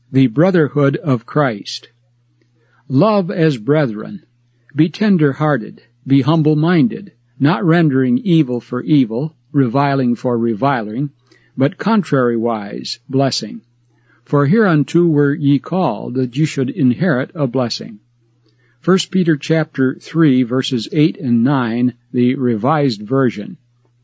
The brotherhood of Christ. Love as brethren. Be tender-hearted, be humble-minded, not rendering evil for evil, reviling for reviling, but contrariwise blessing. For hereunto were ye called, that ye should inherit a blessing. 1 Peter chapter 3, verses 8 and 9, the Revised Version.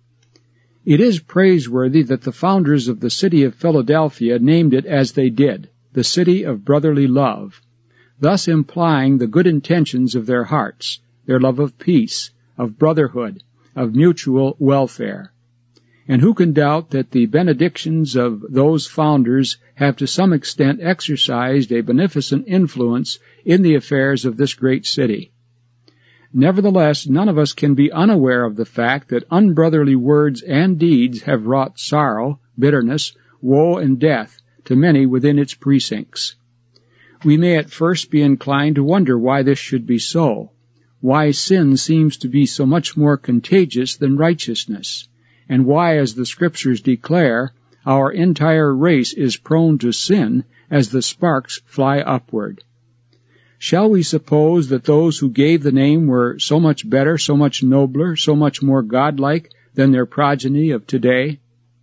It is praiseworthy that the founders of the city of Philadelphia named it as they did, the city of brotherly love, thus implying the good intentions of their hearts, their love of peace, of brotherhood, of mutual welfare. And who can doubt that the benedictions of those founders have to some extent exercised a beneficent influence in the affairs of this great city? Nevertheless, none of us can be unaware of the fact that unbrotherly words and deeds have wrought sorrow, bitterness, woe, and death to many within its precincts. We may at first be inclined to wonder why this should be so, why sin seems to be so much more contagious than righteousness, and why, as the Scriptures declare, our entire race is prone to sin as the sparks fly upward. Shall we suppose that those who gave the name were so much better, so much nobler, so much more godlike than their progeny of today?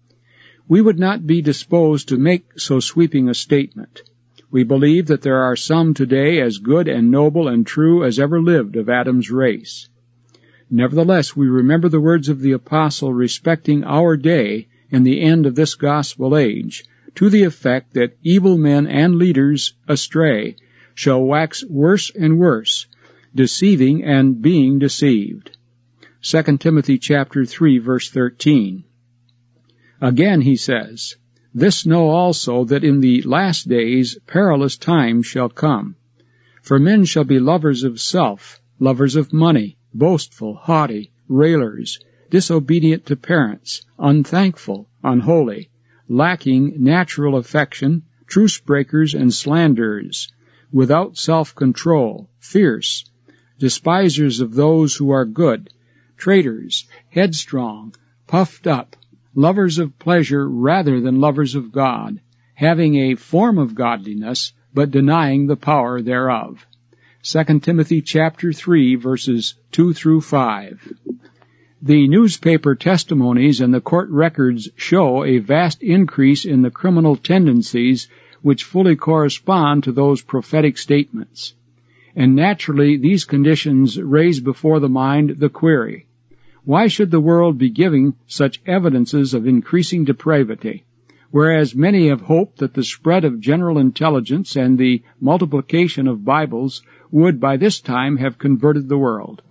We would not be disposed to make so sweeping a statement. We believe that there are some today as good and noble and true as ever lived of Adam's race. Nevertheless, we remember the words of the Apostle respecting our day and the end of this gospel age, to the effect that evil men and leaders astray shall wax worse and worse, deceiving and being deceived. 2 Timothy chapter 3, verse 13. Again he says, This know also, that in the last days perilous times shall come. For men shall be lovers of self, lovers of money, boastful, haughty, railers, disobedient to parents, unthankful, unholy, lacking natural affection, truce breakers and slanderers, without self-control, fierce, despisers of those who are good, traitors, headstrong, puffed up, lovers of pleasure rather than lovers of God, having a form of godliness, but denying the power thereof. 2 Timothy chapter 3, verses 2 through 5. The newspaper testimonies and the court records show a vast increase in the criminal tendencies which fully correspond to those prophetic statements. And naturally, these conditions raise before the mind the query, why should the world be giving such evidences of increasing depravity, whereas many have hoped that the spread of general intelligence and the multiplication of Bibles would by this time have converted the world?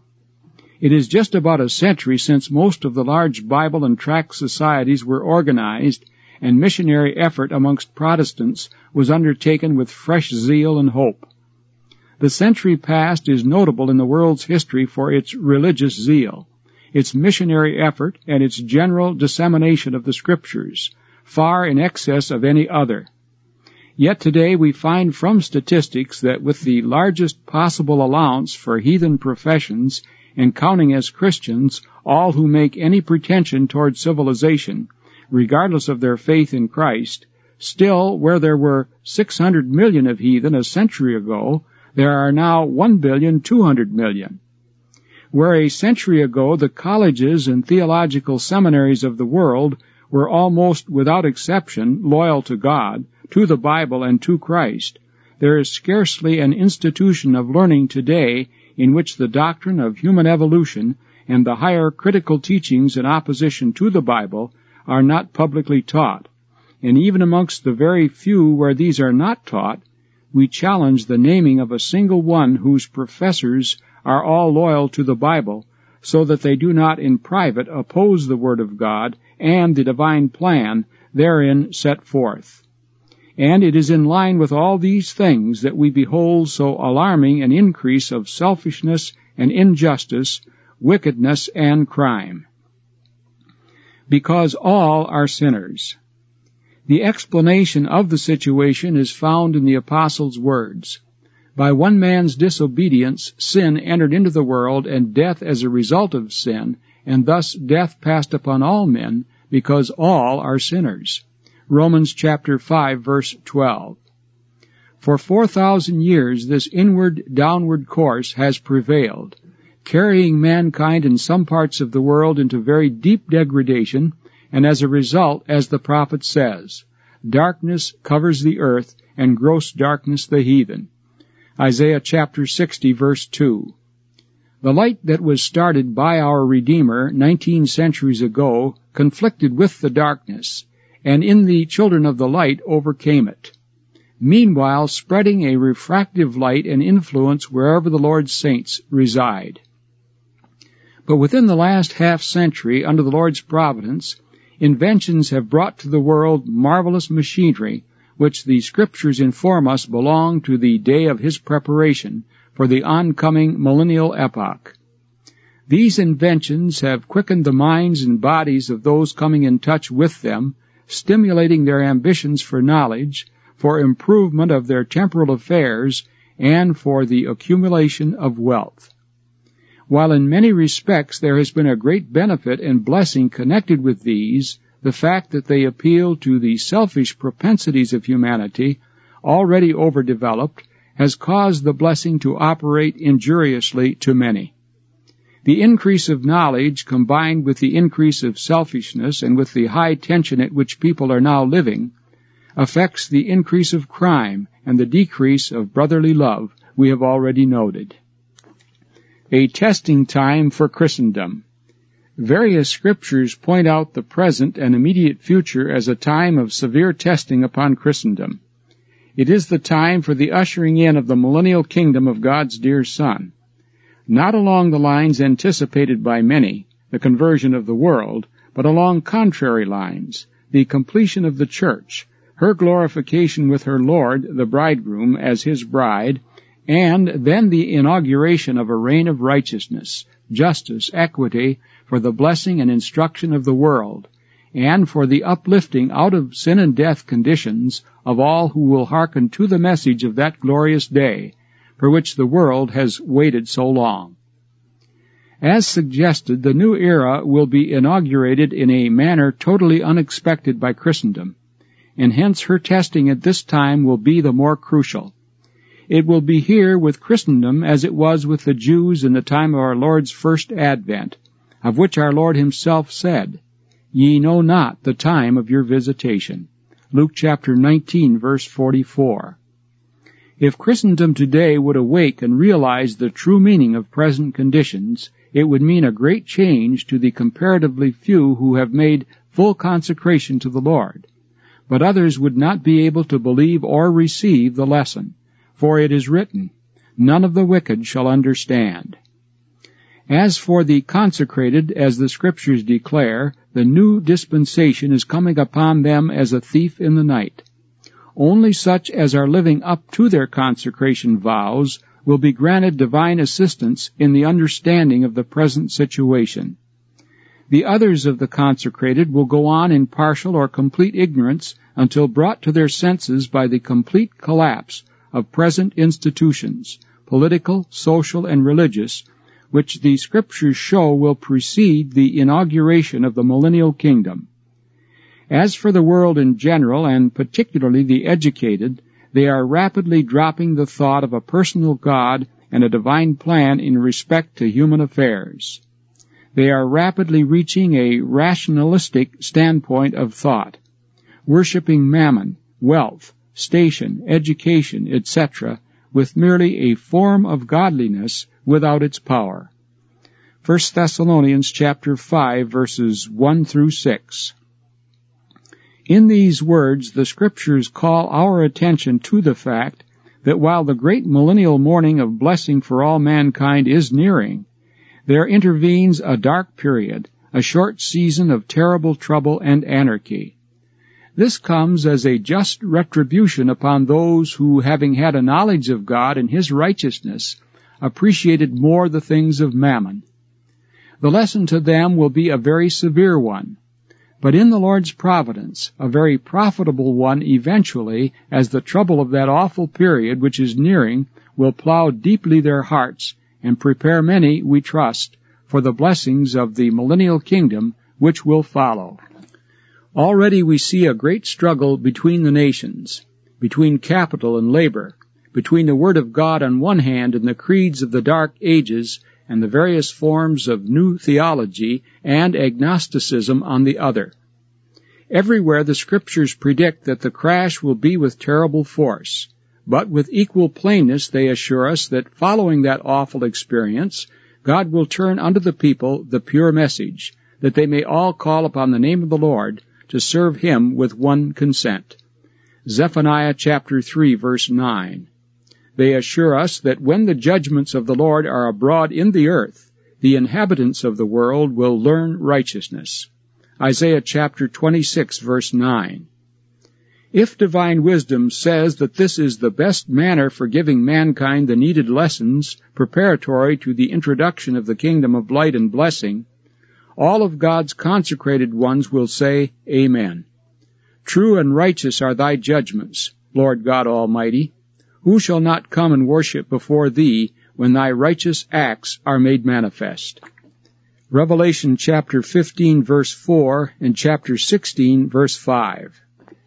It is just about a century since most of the large Bible and tract societies were organized, and missionary effort amongst Protestants was undertaken with fresh zeal and hope. The century past is notable in the world's history for its religious zeal, its missionary effort, and its general dissemination of the Scriptures, far in excess of any other. Yet today we find from statistics that with the largest possible allowance for heathen professions, and counting as Christians all who make any pretension toward civilization, regardless of their faith in Christ, still, where there were 600 million of heathen a century ago, there are now 1,200,000,000. Where a century ago the colleges and theological seminaries of the world were almost without exception loyal to God, to the Bible, and to Christ, there is scarcely an institution of learning today in which the doctrine of human evolution and the higher critical teachings in opposition to the Bible are not publicly taught. And even amongst the very few where these are not taught, we challenge the naming of a single one whose professors are all loyal to the Bible, so that they do not in private oppose the Word of God and the divine plan therein set forth. And it is in line with all these things that we behold so alarming an increase of selfishness and injustice, wickedness and crime. Because all are sinners. The explanation of the situation is found in the Apostle's words. By one man's disobedience, sin entered into the world, and death as a result of sin, and thus death passed upon all men, because all are sinners. Romans chapter 5, verse 12. For 4,000 years this inward-downward course has prevailed, carrying mankind in some parts of the world into very deep degradation, and as a result, as the prophet says, darkness covers the earth, and gross darkness the heathen. Isaiah chapter 60, verse 2. The light that was started by our Redeemer 19 centuries ago conflicted with the darkness, and in the children of the light overcame it, meanwhile spreading a refractive light and influence wherever the Lord's saints reside. But within the last half-century, under the Lord's providence, inventions have brought to the world marvelous machinery, which the Scriptures inform us belong to the day of His preparation for the oncoming millennial epoch. These inventions have quickened the minds and bodies of those coming in touch with them, stimulating their ambitions for knowledge, for improvement of their temporal affairs, and for the accumulation of wealth. While in many respects there has been a great benefit and blessing connected with these, the fact that they appeal to the selfish propensities of humanity, already overdeveloped, has caused the blessing to operate injuriously to many. The increase of knowledge, combined with the increase of selfishness and with the high tension at which people are now living, affects the increase of crime and the decrease of brotherly love we have already noted. A testing time for Christendom. Various scriptures point out the present and immediate future as a time of severe testing upon Christendom. It is the time for the ushering in of the millennial kingdom of God's dear Son, not along the lines anticipated by many, the conversion of the world, but along contrary lines, the completion of the church, her glorification with her Lord, the bridegroom, as His bride, and then the inauguration of a reign of righteousness, justice, equity, for the blessing and instruction of the world, and for the uplifting out of sin and death conditions of all who will hearken to the message of that glorious day, for which the world has waited so long. As suggested, the new era will be inaugurated in a manner totally unexpected by Christendom, and hence her testing at this time will be the more crucial. It will be here with Christendom as it was with the Jews in the time of our Lord's first advent, of which our Lord Himself said, "Ye know not the time of your visitation." Luke chapter 19, verse 44. If Christendom today would awake and realize the true meaning of present conditions, it would mean a great change to the comparatively few who have made full consecration to the Lord. But others would not be able to believe or receive the lesson. For it is written, "None of the wicked shall understand." As for the consecrated, as the Scriptures declare, the new dispensation is coming upon them as a thief in the night. Only such as are living up to their consecration vows will be granted divine assistance in the understanding of the present situation. The others of the consecrated will go on in partial or complete ignorance until brought to their senses by the complete collapse of present institutions, political, social, and religious, which the Scriptures show will precede the inauguration of the millennial kingdom. As for the world in general, and particularly the educated, they are rapidly dropping the thought of a personal God and a divine plan in respect to human affairs. They are rapidly reaching a rationalistic standpoint of thought, worshiping mammon, wealth, station, education, etc., with merely a form of godliness without its power. 1 Thessalonians chapter 5, verses 1 through 6. In these words, the Scriptures call our attention to the fact that while the great millennial morning of blessing for all mankind is nearing, there intervenes a dark period, a short season of terrible trouble and anarchy. This comes as a just retribution upon those who, having had a knowledge of God and His righteousness, appreciated more the things of mammon. The lesson to them will be a very severe one, but in the Lord's providence, a very profitable one eventually, as the trouble of that awful period which is nearing will plow deeply their hearts and prepare many, we trust, for the blessings of the millennial kingdom which will follow. Already we see a great struggle between the nations. between capital and labor, between the Word of God on one hand and the creeds of the Dark Ages and the various forms of new theology and agnosticism on the other. Everywhere the Scriptures predict that the crash will be with terrible force, but with equal plainness they assure us that following that awful experience, God will turn unto the people the pure message, that they may all call upon the name of the Lord to serve Him with one consent. Zephaniah chapter 3, verse 9. They assure us that when the judgments of the Lord are abroad in the earth, the inhabitants of the world will learn righteousness. Isaiah chapter 26, verse 9. If divine wisdom says that this is the best manner for giving mankind the needed lessons preparatory to the introduction of the kingdom of light and blessing, all of God's consecrated ones will say, Amen. True and righteous are thy judgments, Lord God Almighty. Who shall not come and worship before thee when thy righteous acts are made manifest? Revelation chapter 15, verse 4, and chapter 16, verse 5.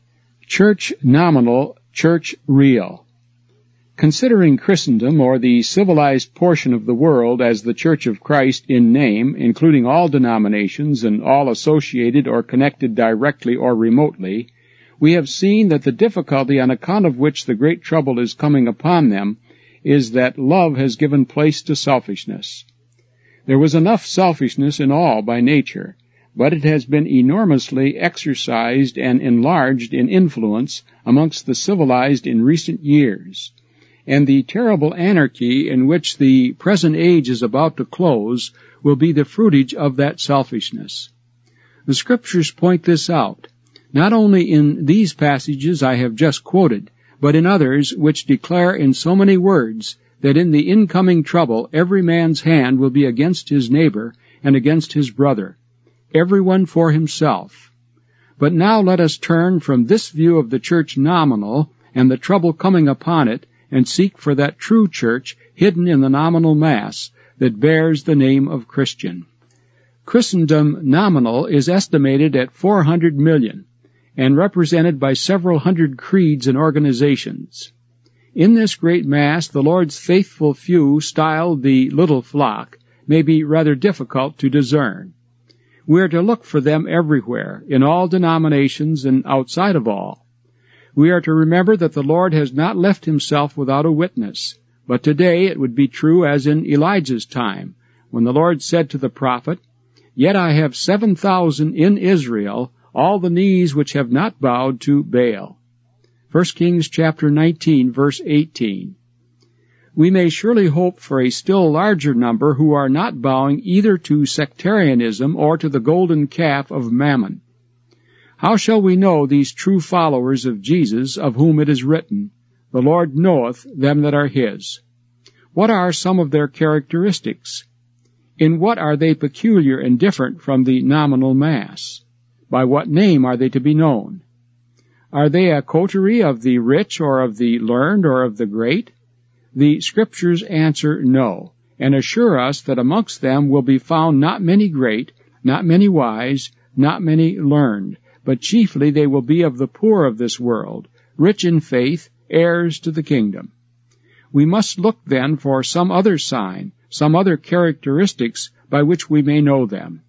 Church nominal, church real. Considering Christendom, or the civilized portion of the world, as the Church of Christ in name, including all denominations and all associated or connected directly or remotely, we have seen that the difficulty on account of which the great trouble is coming upon them is that love has given place to selfishness. There was enough selfishness in all by nature, but it has been enormously exercised and enlarged in influence amongst the civilized in recent years, and the terrible anarchy in which the present age is about to close will be the fruitage of that selfishness. The Scriptures point this out, not only in these passages I have just quoted, but in others which declare in so many words that in the incoming trouble every man's hand will be against his neighbor and against his brother, everyone for himself. But now let us turn from this view of the church nominal and the trouble coming upon it, and seek for that true church hidden in the nominal mass that bears the name of Christian. Christendom nominal is estimated at 400 million, and represented by several hundred creeds and organizations. In this great mass, the Lord's faithful few, styled the little flock, may be rather difficult to discern. We are to look for them everywhere, in all denominations and outside of all. We are to remember that the Lord has not left Himself without a witness, but today it would be true as in Elijah's time, when the Lord said to the prophet, Yet I have 7,000 in Israel, all the knees which have not bowed to Baal. 1 Kings chapter 19, verse 18. We may surely hope for a still larger number who are not bowing either to sectarianism or to the golden calf of Mammon. How shall we know these true followers of Jesus, of whom it is written, The Lord knoweth them that are His? What are some of their characteristics? In what are they peculiar and different from the nominal mass? By what name are they to be known? Are they a coterie of the rich or of the learned or of the great? The Scriptures answer no, and assure us that amongst them will be found not many great, not many wise, not many learned, but chiefly they will be of the poor of this world, rich in faith, heirs to the kingdom. We must look then for some other sign, some other characteristics by which we may know them.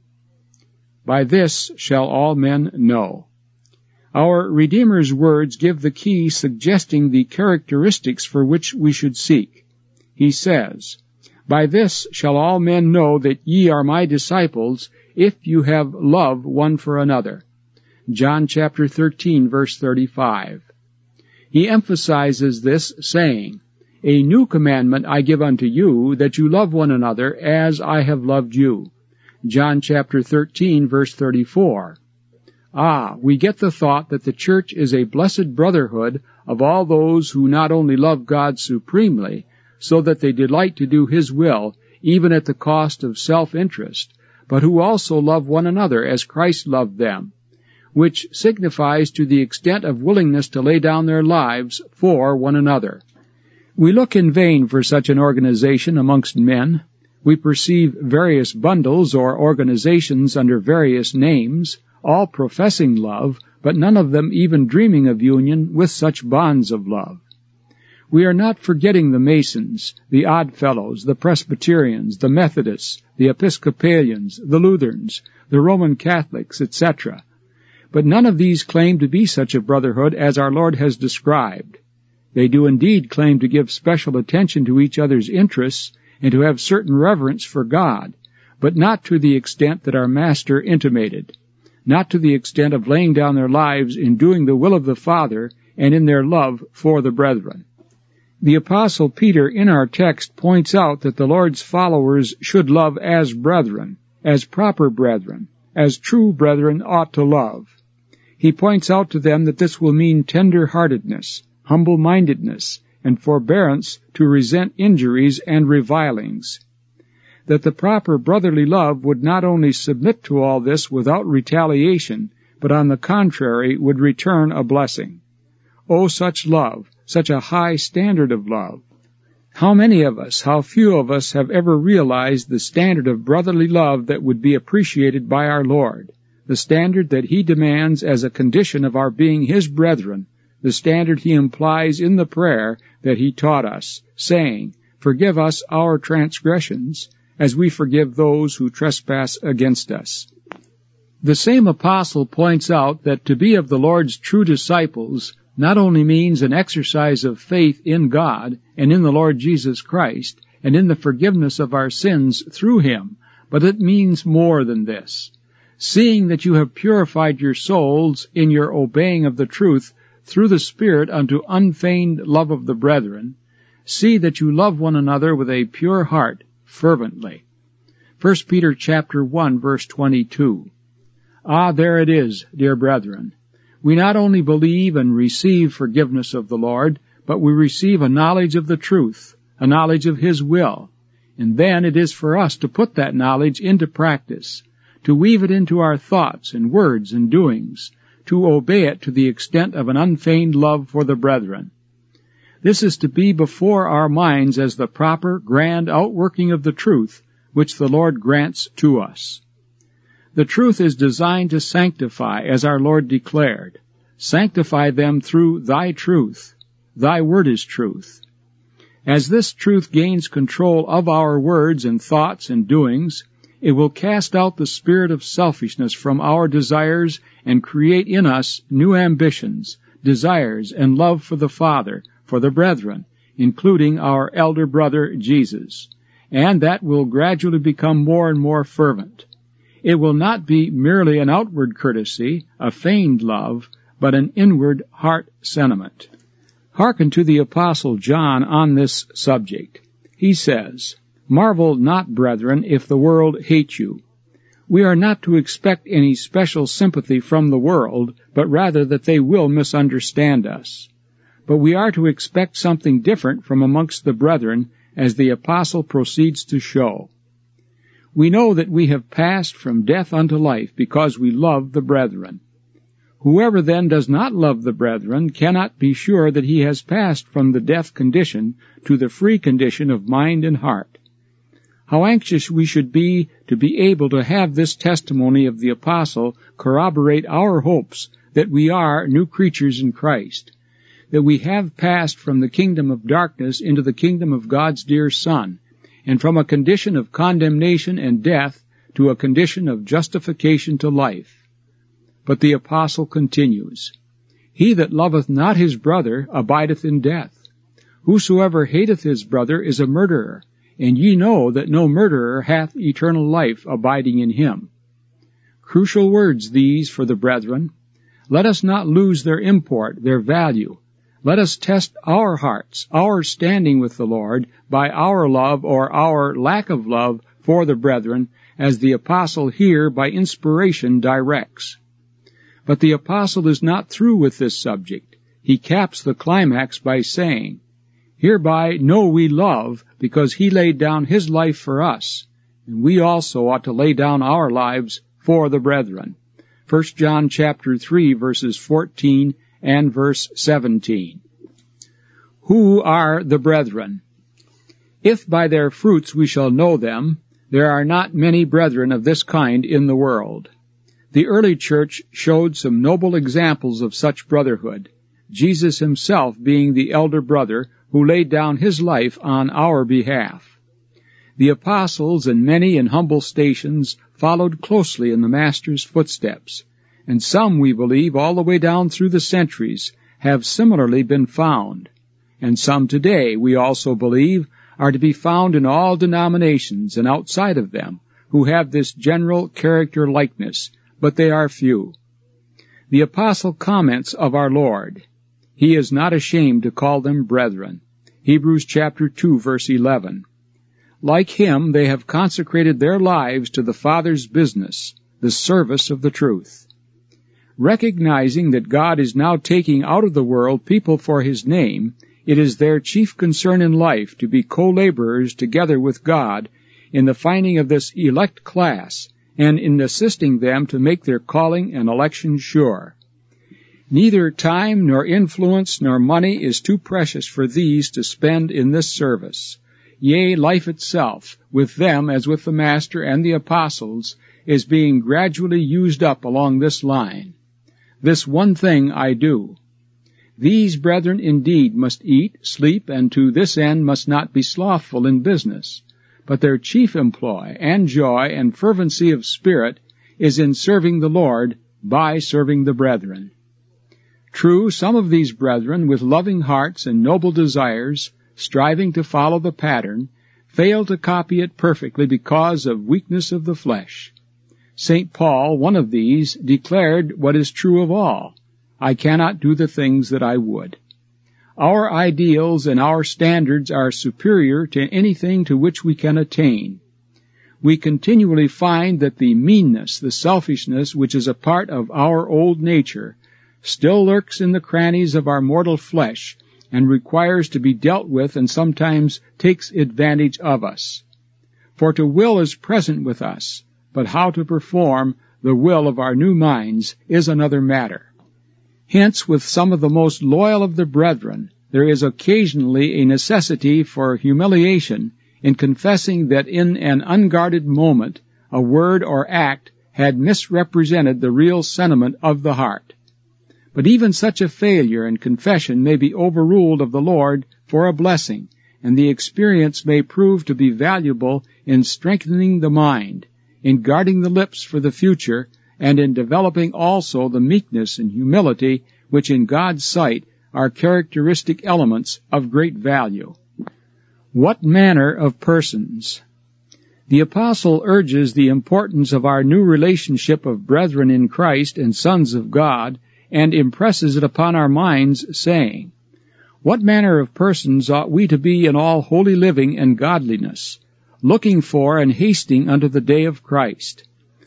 By this shall all men know. Our Redeemer's words give the key suggesting the characteristics for which we should seek. He says, By this shall all men know that ye are my disciples, if you have love one for another. John chapter 13, verse 35. He emphasizes this, saying, A new commandment I give unto you, that you love one another as I have loved you. John chapter 13, verse 34. We get the thought that the church is a blessed brotherhood of all those who not only love God supremely, so that they delight to do His will, even at the cost of self-interest, but who also love one another as Christ loved them, which signifies to the extent of willingness to lay down their lives for one another. We look in vain for such an organization amongst men. We perceive various bundles or organizations under various names, all professing love, but none of them even dreaming of union with such bonds of love. We are not forgetting the Masons, the Oddfellows, the Presbyterians, the Methodists, the Episcopalians, the Lutherans, the Roman Catholics, etc. But none of these claim to be such a brotherhood as our Lord has described. They do indeed claim to give special attention to each other's interests and to have certain reverence for God, but not to the extent that our Master intimated, not to the extent of laying down their lives in doing the will of the Father and in their love for the brethren. The Apostle Peter in our text points out that the Lord's followers should love as brethren, as proper brethren, as true brethren ought to love. He points out to them that this will mean tender-heartedness, humble-mindedness, and forbearance to resent injuries and revilings. That the proper brotherly love would not only submit to all this without retaliation, but on the contrary would return a blessing. Oh, such love, such a high standard of love! How many of us, how few of us have ever realized the standard of brotherly love that would be appreciated by our Lord, the standard that He demands as a condition of our being His brethren, the standard He implies in the prayer that He taught us, saying, "Forgive us our transgressions, as we forgive those who trespass against us." The same apostle points out that to be of the Lord's true disciples not only means an exercise of faith in God and in the Lord Jesus Christ and in the forgiveness of our sins through Him, but it means more than this. Seeing that you have purified your souls in your obeying of the truth through the Spirit unto unfeigned love of the brethren, see that you love one another with a pure heart, fervently. 1 Peter chapter 1, verse 22. Ah, there it is, dear brethren. We not only believe and receive forgiveness of the Lord, but we receive a knowledge of the truth, a knowledge of His will. And then it is for us to put that knowledge into practice, to weave it into our thoughts and words and doings, to obey it to the extent of an unfeigned love for the brethren. This is to be before our minds as the proper, grand outworking of the truth which the Lord grants to us. The truth is designed to sanctify, as our Lord declared. Sanctify them through Thy truth. Thy word is truth. As this truth gains control of our words and thoughts and doings, it will cast out the spirit of selfishness from our desires and create in us new ambitions, desires, and love for the Father, for the brethren, including our elder brother Jesus. And that will gradually become more and more fervent. It will not be merely an outward courtesy, a feigned love, but an inward heart sentiment. Hearken to the Apostle John on this subject. He says, "Marvel not, brethren, if the world hate you. We are not to expect any special sympathy from the world, but rather that they will misunderstand us. But we are to expect something different from amongst the brethren, as the Apostle proceeds to show. We know that we have passed from death unto life because we love the brethren. Whoever then does not love the brethren cannot be sure that he has passed from the death condition to the free condition of mind and heart." How anxious we should be to be able to have this testimony of the Apostle corroborate our hopes that we are new creatures in Christ, that we have passed from the kingdom of darkness into the kingdom of God's dear Son, and from a condition of condemnation and death to a condition of justification to life. But the Apostle continues, "He that loveth not his brother abideth in death. Whosoever hateth his brother is a murderer, and ye know that no murderer hath eternal life abiding in him." Crucial words these for the brethren. Let us not lose their import, their value. Let us test our hearts, our standing with the Lord, by our love or our lack of love for the brethren, as the Apostle here by inspiration directs. But the Apostle is not through with this subject. He caps the climax by saying, "Hereby know we love, because He laid down His life for us, and we also ought to lay down our lives for the brethren." 1 John chapter 3, verses 14 and verse 17. Who are the brethren? If by their fruits we shall know them, there are not many brethren of this kind in the world. The early church showed some noble examples of such brotherhood, Jesus himself being the elder brother who laid down his life on our behalf. The apostles and many in humble stations followed closely in the Master's footsteps, and some, we believe, all the way down through the centuries, have similarly been found. And some today, we also believe, are to be found in all denominations and outside of them, who have this general character likeness, but they are few. The apostle comments of our Lord, "He is not ashamed to call them brethren." Hebrews chapter 2, verse 11. Like him, they have consecrated their lives to the Father's business, the service of the truth. Recognizing that God is now taking out of the world people for his name, it is their chief concern in life to be co-laborers together with God in the finding of this elect class and in assisting them to make their calling and election sure. Neither time nor influence nor money is too precious for these to spend in this service. Yea, life itself, with them as with the Master and the apostles, is being gradually used up along this line. This one thing I do. These brethren indeed must eat, sleep, and to this end must not be slothful in business. But their chief employ and joy and fervency of spirit is in serving the Lord by serving the brethren. True, some of these brethren, with loving hearts and noble desires, striving to follow the pattern, fail to copy it perfectly because of weakness of the flesh. St. Paul, one of these, declared what is true of all, "I cannot do the things that I would." Our ideals and our standards are superior to anything to which we can attain. We continually find that the meanness, the selfishness which is a part of our old nature, still lurks in the crannies of our mortal flesh and requires to be dealt with and sometimes takes advantage of us. For to will is present with us, but how to perform the will of our new minds is another matter. Hence, with some of the most loyal of the brethren, there is occasionally a necessity for humiliation in confessing that in an unguarded moment a word or act had misrepresented the real sentiment of the heart. But even such a failure in confession may be overruled of the Lord for a blessing, and the experience may prove to be valuable in strengthening the mind, in guarding the lips for the future, and in developing also the meekness and humility which in God's sight are characteristic elements of great value. What manner of persons? The apostle urges the importance of our new relationship of brethren in Christ and sons of God, and impresses it upon our minds, saying, "What manner of persons ought we to be in all holy living and godliness, looking for and hasting unto the day of Christ?"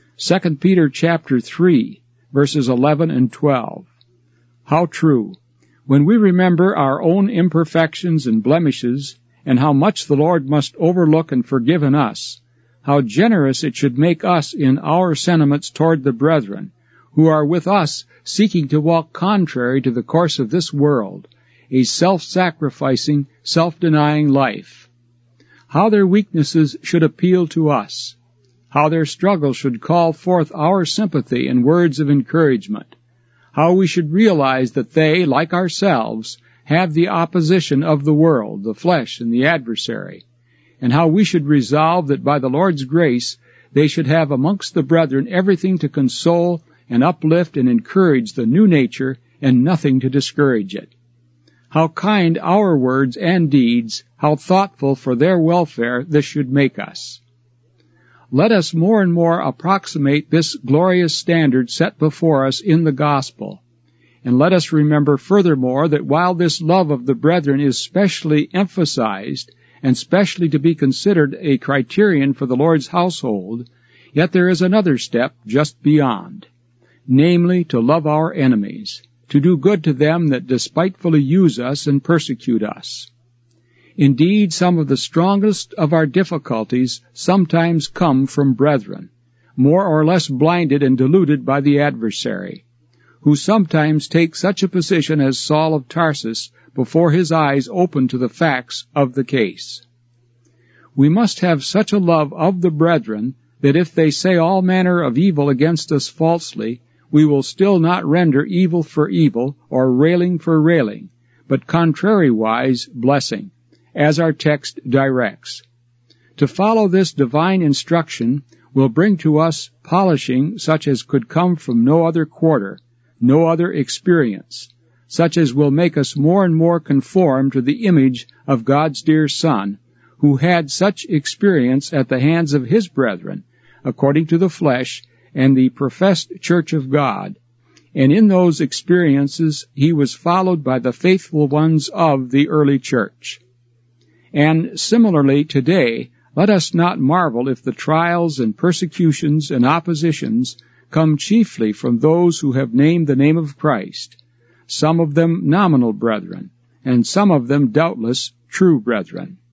2 Peter chapter 3, verses 11 and 12. How true! When we remember our own imperfections and blemishes, and how much the Lord must overlook and forgive in us, how generous it should make us in our sentiments toward the brethren, who are with us seeking to walk contrary to the course of this world, a self-sacrificing, self-denying life. How their weaknesses should appeal to us, how their struggles should call forth our sympathy and words of encouragement, how we should realize that they, like ourselves, have the opposition of the world, the flesh, and the adversary, and how we should resolve that by the Lord's grace they should have amongst the brethren everything to console and uplift and encourage the new nature, and nothing to discourage it. How kind our words and deeds, how thoughtful for their welfare this should make us. Let us more and more approximate this glorious standard set before us in the gospel. And let us remember furthermore that while this love of the brethren is specially emphasized and specially to be considered a criterion for the Lord's household, yet there is another step just beyond, namely to love our enemies, to do good to them that despitefully use us and persecute us. Indeed, some of the strongest of our difficulties sometimes come from brethren, more or less blinded and deluded by the adversary, who sometimes take such a position as Saul of Tarsus before his eyes open to the facts of the case. We must have such a love of the brethren that if they say all manner of evil against us falsely, we will still not render evil for evil or railing for railing, but contrariwise blessing, as our text directs. To follow this divine instruction will bring to us polishing such as could come from no other quarter, no other experience, such as will make us more and more conform to the image of God's dear Son, who had such experience at the hands of his brethren, according to the flesh, and the professed church of God. And in those experiences he was followed by the faithful ones of the early church. And similarly today, let us not marvel if the trials and persecutions and oppositions come chiefly from those who have named the name of Christ, some of them nominal brethren, and some of them doubtless true brethren.